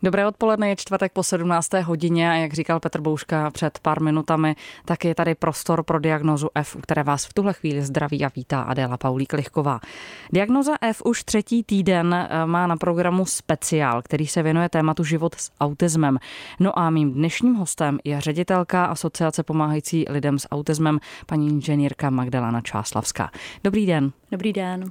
Dobré odpoledne, je čtvrtek po 17. hodině a jak říkal Petr Bouška před pár minutami, tak je tady prostor pro diagnózu F, u které vás v tuhle chvíli zdraví a vítá Adéla Paulík-Lichková. Diagnóza F už třetí týden má na programu speciál, který se věnuje tématu život s autismem. No a mým dnešním hostem je ředitelka Asociace pomáhající lidem s autismem, paní inženýrka Magdalena Čáslavská. Dobrý den. Dobrý den.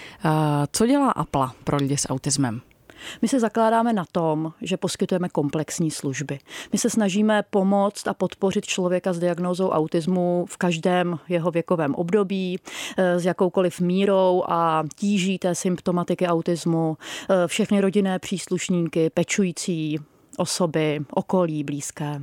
Co dělá APLA pro lidi s autismem? My se zakládáme na tom, že poskytujeme komplexní služby. My se snažíme pomoct a podpořit člověka s diagnózou autismu v každém jeho věkovém období, s jakoukoliv mírou a tíží té symptomatiky autismu, všechny rodinné příslušníky, pečující osoby, okolí, blízké.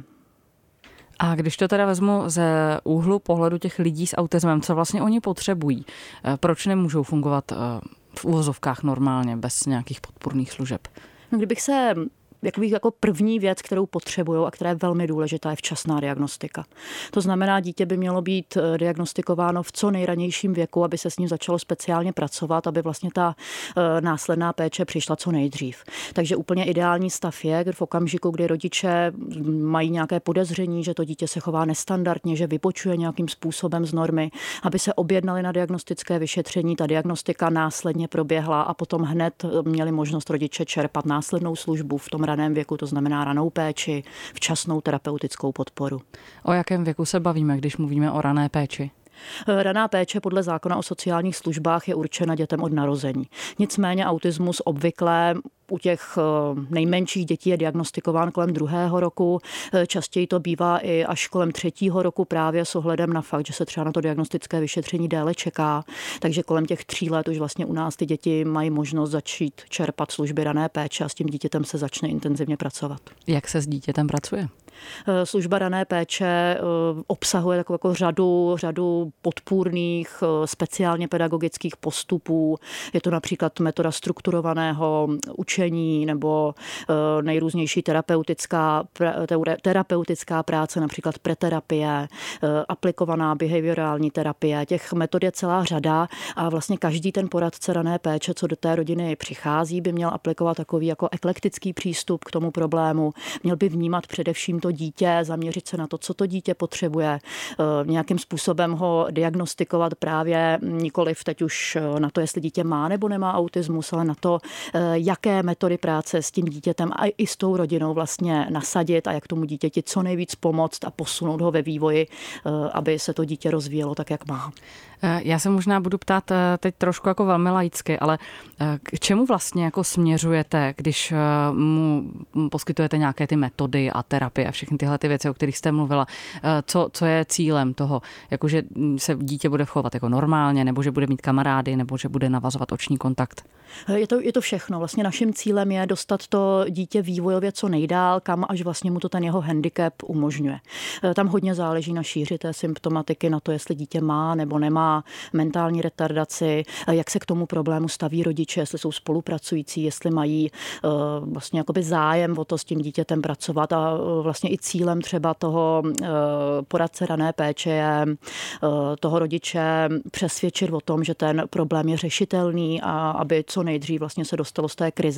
A když to teda vezmu ze úhlu pohledu těch lidí s autismem, co vlastně oni potřebují? Proč nemůžou fungovat v uvozovkách normálně, bez nějakých podpůrných služeb? Kdybych se jako první věc, kterou potřebují a která je velmi důležitá, je včasná diagnostika. To znamená, dítě by mělo být diagnostikováno v co nejranějším věku, aby se s ním začalo speciálně pracovat, aby vlastně ta následná péče přišla co nejdřív. Takže úplně ideální stav je v okamžiku, kdy rodiče mají nějaké podezření, že to dítě se chová nestandardně, že vybočuje nějakým způsobem z normy, aby se objednali na diagnostické vyšetření, ta diagnostika následně proběhla a potom hned měli možnost rodiče čerpat následnou službu v tom raném věku, to znamená ranou péči, včasnou terapeutickou podporu. O jakém věku se bavíme, když mluvíme o rané péči? Raná péče podle zákona o sociálních službách je určena dětem od narození. Nicméně autismus obvykle u těch nejmenších dětí je diagnostikován kolem 2. roku. Častěji to bývá i až kolem 3. roku právě s ohledem na fakt, že se třeba na to diagnostické vyšetření déle čeká. Takže kolem těch 3 let už vlastně u nás ty děti mají možnost začít čerpat služby rané péče a s tím dítětem se začne intenzivně pracovat. Jak se s dítětem pracuje? Služba rané péče obsahuje takovou jako řadu podpůrných, speciálně pedagogických postupů. Je to například metoda strukturovaného učení nebo nejrůznější terapeutická práce, například preterapie, aplikovaná behaviorální terapie. Těch metod je celá řada a vlastně každý ten poradce rané péče, co do té rodiny přichází, by měl aplikovat takový jako eklektický přístup k tomu problému. Měl by vnímat především to dítě, zaměřit se na to, co to dítě potřebuje, nějakým způsobem ho diagnostikovat právě nikoliv teď už na to, jestli dítě má nebo nemá autismus, ale na to, jaké metody práce s tím dítětem a i s tou rodinou vlastně nasadit a jak tomu dítěti co nejvíc pomoct a posunout ho ve vývoji, aby se to dítě rozvíjelo tak, jak má. Já se možná budu ptát teď trošku jako velmi laicky, ale k čemu vlastně jako směřujete, když mu poskytujete nějaké ty metody a terapie a všechny tyhle ty věci, o kterých jste mluvila? Co je cílem toho? Jakože se dítě bude chovat jako normálně, nebo že bude mít kamarády, nebo že bude navazovat oční kontakt? Je to všechno. Vlastně naším cílem je dostat to dítě vývojově co nejdál, kam až vlastně mu to ten jeho handicap umožňuje. Tam hodně záleží na šíři té symptomatiky, na to, jestli dítě má nebo nemá mentální retardaci, jak se k tomu problému staví rodiče, jestli jsou spolupracující, jestli mají vlastně jakoby zájem o to s tím dítětem pracovat a vlastně i cílem třeba toho poradce rané péče je toho rodiče přesvědčit o tom, že ten problém je řešitelný a aby co nejdřív vlastně se dostala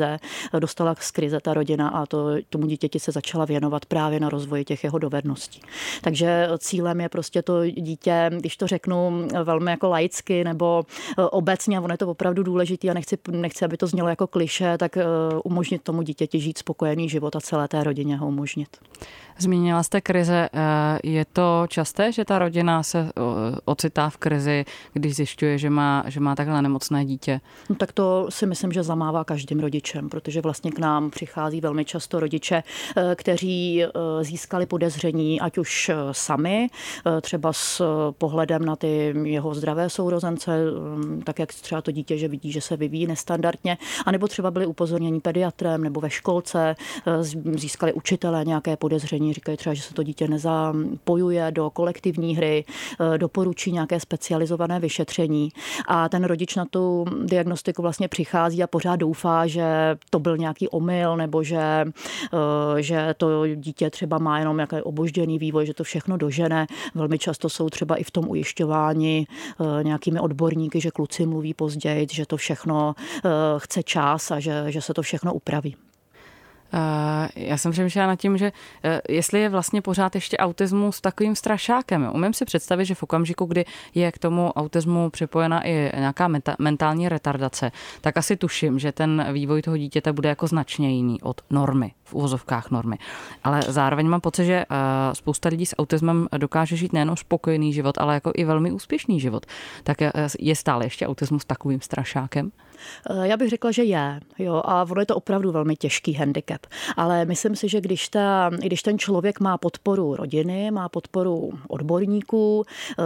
z krize ta rodina a tomu dítěti se začala věnovat právě na rozvoji těch jeho dovedností. Takže cílem je prostě to dítě, když to řeknu velmi jako laicky nebo obecně, a ono je to opravdu důležitý a nechci, aby to znělo jako klišé, tak umožnit tomu dítěti žít spokojený život a celé té rodině ho umožnit. Zmínila jste krize. Je to časté, že ta rodina se ocitá v krizi, když zjišťuje, že má takhle nemocné dítě? No, tak to si myslím, že zamává každým rodičem, protože vlastně k nám přichází velmi často rodiče, kteří získali podezření, ať už sami, třeba s pohledem na ty jeho zdravé sourozence, tak jak třeba to dítě, že vidí, že se vyvíjí nestandardně, anebo třeba byli upozorněni pediatrem nebo ve školce, získali učitelé nějaké podezření, říkají třeba, že se to dítě nezapojuje do kolektivní hry, doporučí nějaké specializované vyšetření a ten rodič na tu diagnostiku vlastně přichází a pořád doufá, že to byl nějaký omyl nebo že to dítě třeba má jenom nějaký obožděný vývoj, že to všechno dožene. Velmi často jsou třeba i v tom ujišťováni nějakými odborníky, že kluci mluví později, že to všechno chce čas a že se to všechno upraví. Já jsem přemýšlela nad tím, že jestli je vlastně pořád ještě autismus takovým strašákem. Umím si představit, že v okamžiku, kdy je k tomu autismu připojena i nějaká mentální retardace, tak asi tuším, že ten vývoj toho dítěte bude jako značně jiný od normy, v uvozovkách normy. Ale zároveň mám pocit, že spousta lidí s autismem dokáže žít nejenom spokojený život, ale jako i velmi úspěšný život. Tak je stále ještě autismus takovým strašákem? Já bych řekla, že je. Jo, a ono je to opravdu velmi těžký handicap. Ale myslím si, že když ten člověk má podporu rodiny, má podporu odborníků,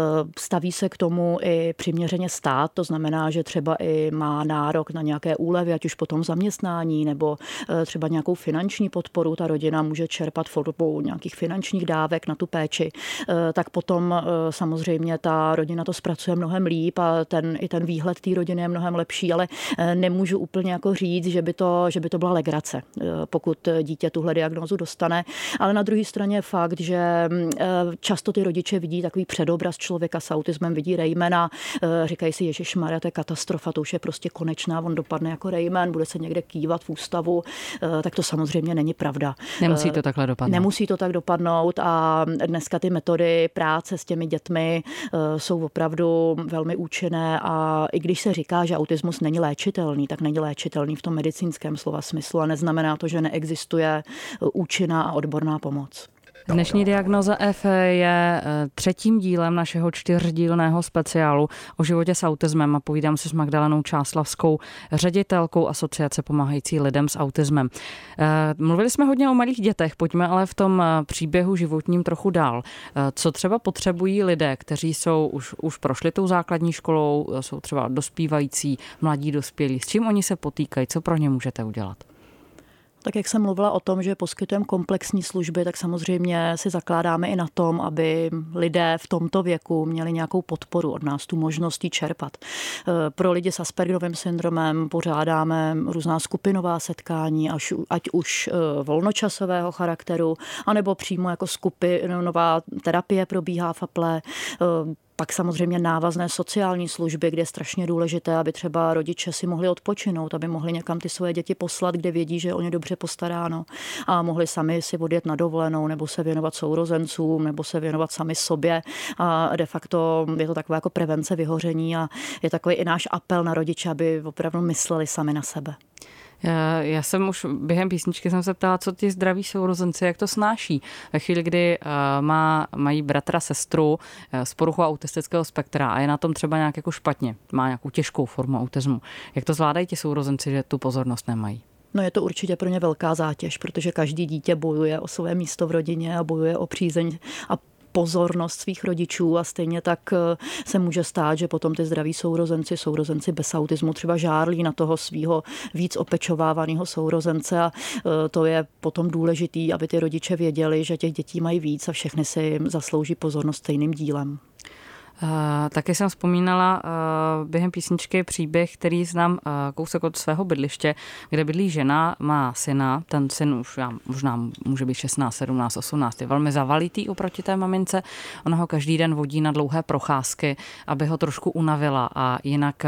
staví se k tomu i přiměřeně stát, to znamená, že třeba i má nárok na nějaké úlevy, ať už potom zaměstnání nebo třeba nějakou finanční podporu, ta rodina může čerpat formou nějakých finančních dávek na tu péči, tak potom samozřejmě ta rodina to zpracuje mnohem líp a i ten výhled té rodiny je mnohem lepší, ale nemůžu úplně jako říct, že by to byla legrace, pokud dítě tuhle diagnózu dostane. Ale na druhé straně je fakt, že často ty rodiče vidí takový předobraz člověka s autismem, vidí Raymana, říkají si, ježišmarja, to je katastrofa, to už je prostě konečná, on dopadne jako Rayman, bude se někde kývat v ústavu, tak to samozřejmě není pravda. Nemusí to takhle dopadnout. Nemusí to tak dopadnout a dneska ty metody práce s těmi dětmi jsou opravdu velmi účinné a i když se říká, že autismus není léčitelný, tak není léčitelný v tom medicínském slova smyslu a neznamená to, že neexistuje účinná a odborná pomoc. Dnešní Diagnóza F je třetím dílem našeho 4dílného speciálu o životě s autismem a povídám se s Magdalenou Čáslavskou, ředitelkou Asociace pomáhající lidem s autismem. Mluvili jsme hodně o malých dětech, pojďme ale v tom příběhu životním trochu dál. Co třeba potřebují lidé, kteří jsou už prošli tou základní školou, jsou třeba dospívající, mladí dospělí, s čím oni se potýkají, co pro ně můžete udělat? Tak jak jsem mluvila o tom, že poskytujeme komplexní služby, tak samozřejmě si zakládáme i na tom, aby lidé v tomto věku měli nějakou podporu od nás, tu možnost čerpat. Pro lidi s Aspergerovým syndromem pořádáme různá skupinová setkání, ať už volnočasového charakteru, anebo přímo jako skupinová terapie probíhá v Aple. Pak samozřejmě návazné sociální služby, kde je strašně důležité, aby třeba rodiče si mohli odpočinout, aby mohli někam ty svoje děti poslat, kde vědí, že je o ně dobře postaráno a mohli sami si odjet na dovolenou nebo se věnovat sourozencům nebo se věnovat sami sobě. A de facto je to takové jako prevence vyhoření a je takový i náš apel na rodiče, aby opravdu mysleli sami na sebe. Já jsem už během písničky jsem se ptala, co ti zdraví sourozenci, jak to snáší. Ve chvíli, kdy mají bratra, sestru s poruchou autistického spektra a je na tom třeba nějak jako špatně, má nějakou těžkou formu autismu. Jak to zvládají ti sourozenci, že tu pozornost nemají? No je to určitě pro ně velká zátěž, protože každý dítě bojuje o své místo v rodině a bojuje o přízeň a pozornost svých rodičů a stejně tak se může stát, že potom ty zdraví sourozenci bez autismu třeba žárlí na toho svého víc opečovávaného sourozence a to je potom důležitý, aby ty rodiče věděli, že těch dětí mají víc a všechny si zaslouží pozornost stejným dílem. Taky jsem vzpomínala během písničky příběh, který znám kousek od svého bydliště, kde bydlí žena, má syna, ten syn už možná může být 16, 17, 18, je velmi zavalitý oproti té mamince, ona ho každý den vodí na dlouhé procházky, aby ho trošku unavila a jinak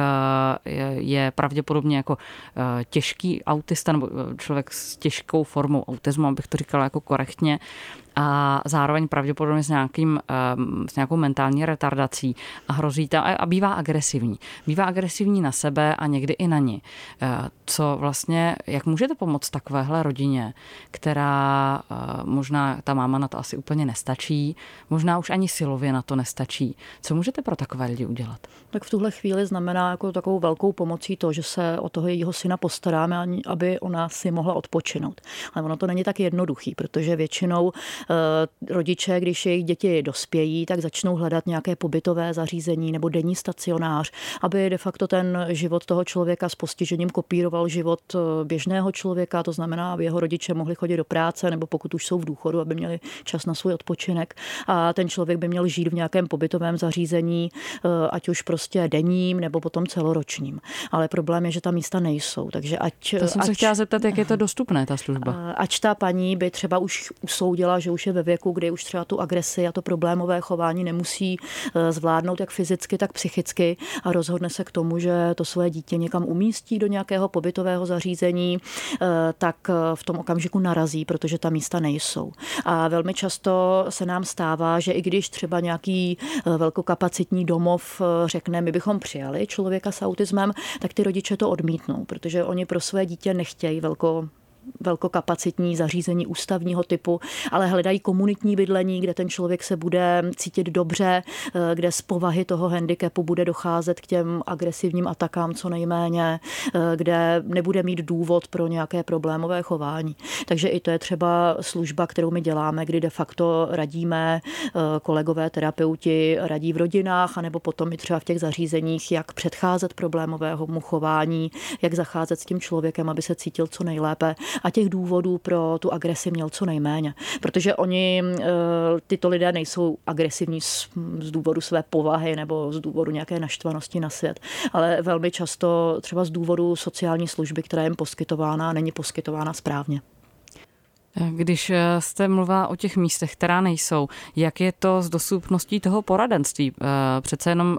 je pravděpodobně jako těžký autista nebo člověk s těžkou formou autismu, abych to říkala jako korektně, a zároveň pravděpodobně s nějakou mentální retardací a hrozí tam a bývá agresivní. Bývá agresivní na sebe a někdy i na ní. Co vlastně, jak můžete pomoct takovéhle rodině, která možná ta máma na to asi úplně nestačí, možná už ani silově na to nestačí. Co můžete pro takové lidi udělat? Tak v tuhle chvíli znamená jako takovou velkou pomocí to, že se o toho jejího syna postaráme, aby ona si mohla odpočinout. Ale ono to není tak jednoduchý, protože většinou rodiče, když jejich děti dospějí, tak začnou hledat nějaké pobytové zařízení nebo denní stacionář, aby de facto ten život toho člověka s postižením kopíroval život běžného člověka, to znamená, aby jeho rodiče mohli chodit do práce nebo pokud už jsou v důchodu, aby měli čas na svůj odpočinek a ten člověk by měl žít v nějakém pobytovém zařízení, ať už prostě denním nebo potom celoročním. Ale problém je, že ta místa nejsou, takže To jsem se chtěla zeptat, jak je to dostupné, ta služba. Ač ta paní by třeba už usoudila, že už je ve věku, kdy už třeba tu agresi a to problémové chování nemusí zvládnout jak fyzicky, tak psychicky a rozhodne se k tomu, že to své dítě někam umístí do nějakého pobytového zařízení, tak v tom okamžiku narazí, protože ta místa nejsou. A velmi často se nám stává, že i když třeba nějaký velkokapacitní domov řekne, my bychom přijali člověka s autismem, tak ty rodiče to odmítnou, protože oni pro své dítě nechtějí velkokapacitní zařízení ústavního typu, ale hledají komunitní bydlení, kde ten člověk se bude cítit dobře, kde z povahy toho handicapu bude docházet k těm agresivním atakám co nejméně, kde nebude mít důvod pro nějaké problémové chování. Takže i to je třeba služba, kterou my děláme, kdy de facto radíme, kolegové terapeuti radí v rodinách, anebo potom i třeba v těch zařízeních, jak předcházet problémovému chování, jak zacházet s tím člověkem, aby se cítil co nejlépe a těch důvodů pro tu agresi měl co nejméně. Protože tyto lidé nejsou agresivní z důvodu své povahy nebo z důvodu nějaké naštvanosti na svět, ale velmi často třeba z důvodu sociální služby, která je jim poskytována, není poskytována správně. Když jste mluvila o těch místech, která nejsou, jak je to s dostupností toho poradenství? Přece jenom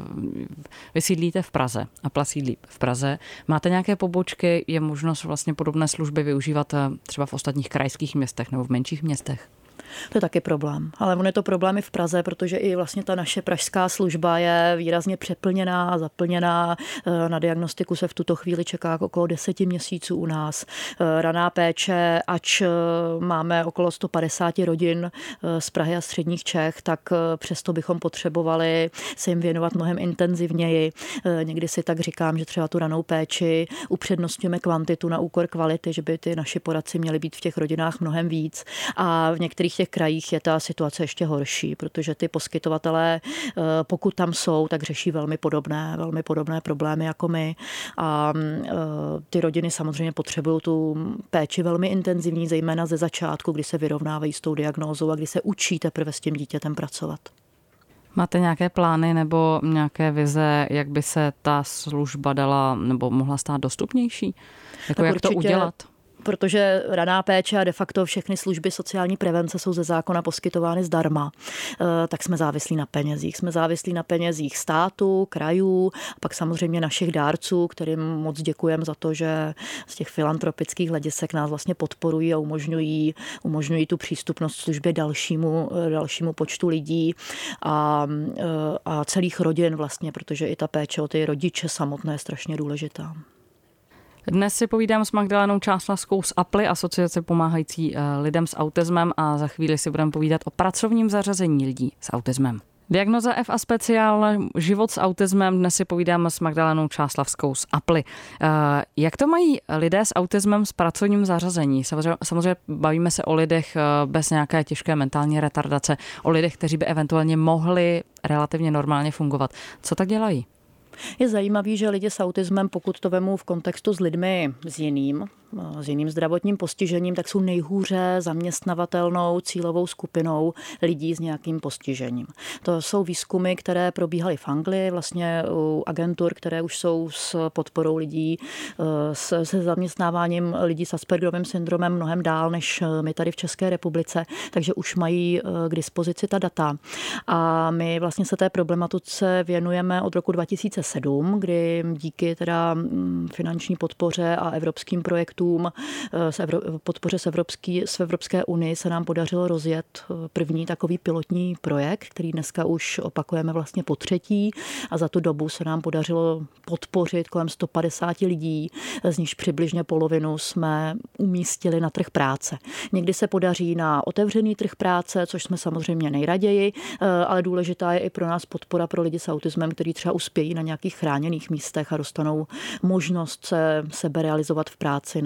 vy sídlíte v Praze a PLA sídlí v Praze. Máte nějaké pobočky, je možnost vlastně podobné služby využívat třeba v ostatních krajských městech nebo v menších městech? To je taky problém. Ale on je to problém i v Praze, protože i vlastně ta naše pražská služba je výrazně přeplněná a zaplněná. Na diagnostiku se v tuto chvíli čeká okolo 10 měsíců u nás. Raná péče, ač máme okolo 150 rodin z Prahy a středních Čech, tak přesto bychom potřebovali se jim věnovat mnohem intenzivněji. Někdy si tak říkám, že třeba tu ranou péči upřednostňujeme kvantitu na úkor kvality, že by ty naši poradci měli být v těch rodinách mnohem víc. A v některých těch krajích je ta situace ještě horší, protože ty poskytovatelé, pokud tam jsou, tak řeší velmi podobné problémy jako my. A ty rodiny samozřejmě potřebují tu péči velmi intenzivní, zejména ze začátku, kdy se vyrovnávají s tou diagnózou a kdy se učí teprve s tím dítětem pracovat. Máte nějaké plány nebo nějaké vize, jak by se ta služba dala nebo mohla stát dostupnější? Jako jak to udělat? Protože raná péče a de facto všechny služby sociální prevence jsou ze zákona poskytovány zdarma, tak jsme závislí na penězích. Jsme závislí na penězích státu, krajů, a pak samozřejmě našich dárců, kterým moc děkujeme za to, že z těch filantropických hledisek nás vlastně podporují a umožňují tu přístupnost službě dalšímu počtu lidí a celých rodin vlastně, protože i ta péče o ty rodiče samotné je strašně důležitá. Dnes si povídám s Magdalenou Čáslavskou z APLY, asociace pomáhající lidem s autismem, a za chvíli si budeme povídat o pracovním zařazení lidí s autismem. Diagnoza F a speciál život s autismem. Dnes si povídáme s Magdalenou Čáslavskou z APLY. Jak to mají lidé s autismem s pracovním zařazení? Samozřejmě bavíme se o lidech bez nějaké těžké mentální retardace, o lidech, kteří by eventuálně mohli relativně normálně fungovat. Co tak dělají? Je zajímavý, že lidi s autismem, pokud to vemu v kontextu s lidmi s jiným zdravotním postižením, tak jsou nejhůře zaměstnavatelnou cílovou skupinou lidí s nějakým postižením. To jsou výzkumy, které probíhaly v Anglii, vlastně u agentur, které už jsou s podporou lidí, se zaměstnáváním lidí s Aspergerovým syndromem mnohem dál než my tady v České republice, takže už mají k dispozici ta data. A my vlastně se té problematice věnujeme od roku 2007, kdy díky teda finanční podpoře a evropským projektům, podpoře z Evropské unie se nám podařilo rozjet první takový pilotní projekt, který dneska už opakujeme vlastně po třetí, a za tu dobu se nám podařilo podpořit kolem 150 lidí, z nichž přibližně polovinu jsme umístili na trh práce. Někdy se podaří na otevřený trh práce, což jsme samozřejmě nejraději, ale důležitá je i pro nás podpora pro lidi s autismem, kteří třeba uspějí na nějakých chráněných místech a dostanou možnost se seberealizovat v práci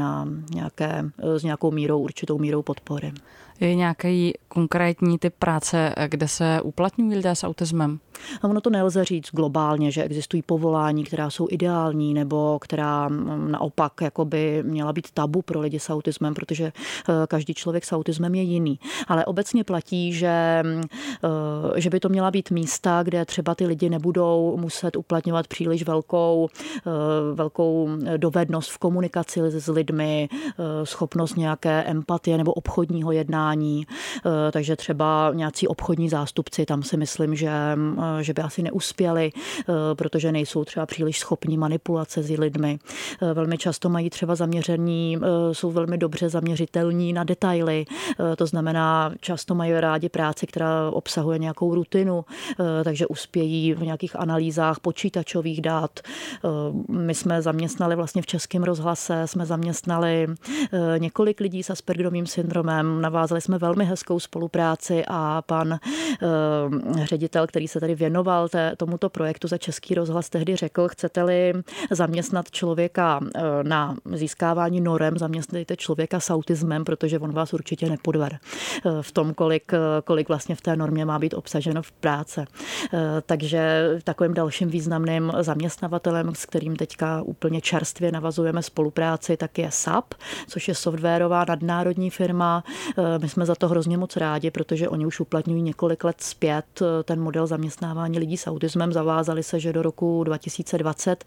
s nějakou určitou mírou podpory. Je nějaký konkrétní typ práce, kde se uplatňují lidé s autismem? A ono to nelze říct globálně, že existují povolání, která jsou ideální, nebo která naopak jakoby měla být tabu pro lidi s autismem, protože každý člověk s autismem je jiný. Ale obecně platí, že by to měla být místa, kde třeba ty lidi nebudou muset uplatňovat příliš velkou dovednost v komunikaci s lidmi, lidmi, schopnost nějaké empatie nebo obchodního jednání. Takže třeba nějací obchodní zástupci, tam si myslím, že by asi neuspěli, protože nejsou třeba příliš schopní manipulace s lidmi. Velmi často mají třeba jsou velmi dobře zaměřitelní na detaily. To znamená, často mají rádi práci, která obsahuje nějakou rutinu, takže uspějí v nějakých analýzách počítačových dat. My jsme zaměstnali vlastně v Českém rozhlase, jsme zaměstnali několik lidí s Aspergerovým syndromem, navázali jsme velmi hezkou spolupráci a pan ředitel, který se tady věnoval tomuto projektu za Český rozhlas, tehdy řekl, chcete-li zaměstnat člověka na získávání norem, zaměstnejte člověka s autismem, protože on vás určitě nepodver v tom, kolik vlastně v té normě má být obsaženo v práci. Takže takovým dalším významným zaměstnavatelem, s kterým teďka úplně čerstvě navazujeme spolupráci, tak je SAP, což je softwarová nadnárodní firma. My jsme za to hrozně moc rádi, protože oni už uplatňují několik let zpět ten model zaměstnávání lidí s autismem. Zavázali se, že do roku 2020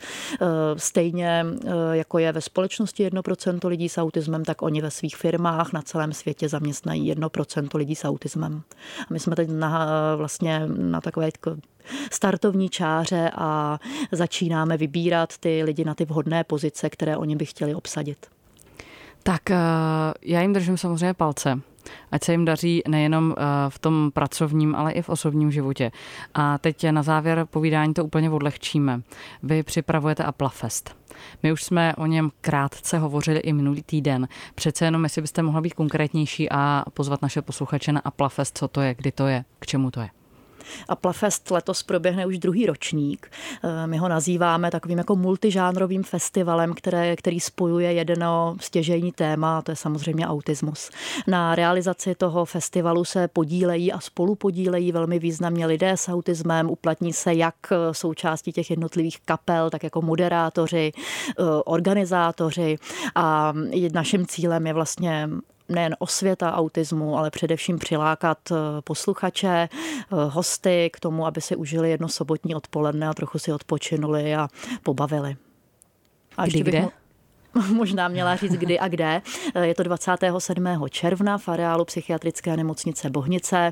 stejně jako je ve společnosti 1% lidí s autismem, tak oni ve svých firmách na celém světě zaměstnají 1% lidí s autismem. A my jsme teď vlastně na takové startovní čáře a začínáme vybírat ty lidi na ty vhodné pozice, které oni by chtěli obsadit. Tak já jim držím samozřejmě palce. Ať se jim daří nejenom v tom pracovním, ale i v osobním životě. A teď na závěr povídání to úplně odlehčíme. Vy připravujete Aplafest. My už jsme o něm krátce hovořili i minulý týden. Přece jenom, jestli byste mohla být konkrétnější a pozvat naše posluchače na Aplafest, co to je, kdy to je, k čemu to je. Aplafest letos proběhne už druhý ročník. My ho nazýváme takovým jako multižánrovým festivalem, který spojuje jedno stěžejní téma, a to je samozřejmě autismus. Na realizaci toho festivalu se podílejí a spolupodílejí velmi významně lidé s autismem, uplatní se jak součástí těch jednotlivých kapel, tak jako moderátoři, organizátoři a naším cílem je vlastně nejen osvěta autismu, ale především přilákat posluchače, hosty k tomu, aby si užili jedno sobotní odpoledne a trochu si odpočinuli a pobavili. A kdy, kde? Možná měla říct kdy a kde. Je to 27. června v areálu psychiatrické nemocnice Bohnice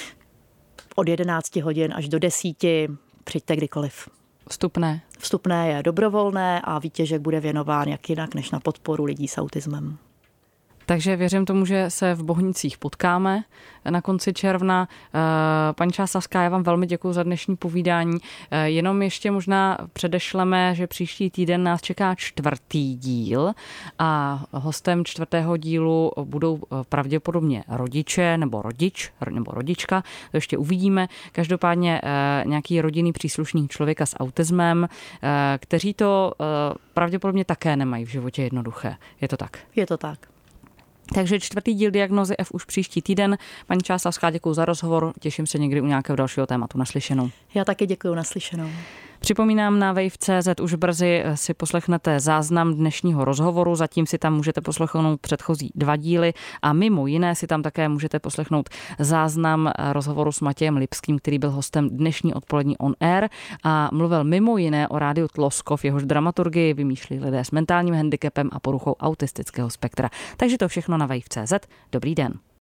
od 11 hodin až do 10. Přijďte kdykoliv. Vstupné je dobrovolné a výtěžek bude věnován jak jinak než na podporu lidí s autismem. Takže věřím tomu, že se v Bohnicích potkáme na konci června. Paní Čásavská, já vám velmi děkuji za dnešní povídání. Jenom ještě možná předešleme, že příští týden nás čeká 4. díl a hostem 4. dílu budou pravděpodobně rodiče nebo rodič nebo rodička. To ještě uvidíme. Každopádně nějaký rodinný příslušník člověka s autismem, kteří to pravděpodobně také nemají v životě jednoduché. Je to tak? Je to tak. Takže 4. díl Diagnózy F už příští týden. Paní Čásavská, děkuji za rozhovor. Těším se někdy u nějakého dalšího tématu. Naslyšenou. Já taky děkuji, naslyšenou. Připomínám, na Wave.cz už brzy si poslechnete záznam dnešního rozhovoru, zatím si tam můžete poslechnout předchozí 2 díly a mimo jiné si tam také můžete poslechnout záznam rozhovoru s Matějem Lipským, který byl hostem dnešní odpolední On Air a mluvil mimo jiné o rádiu Tloskov, jehož dramaturgii vymýšlí lidé s mentálním handicapem a poruchou autistického spektra. Takže to všechno na Wave.cz. Dobrý den.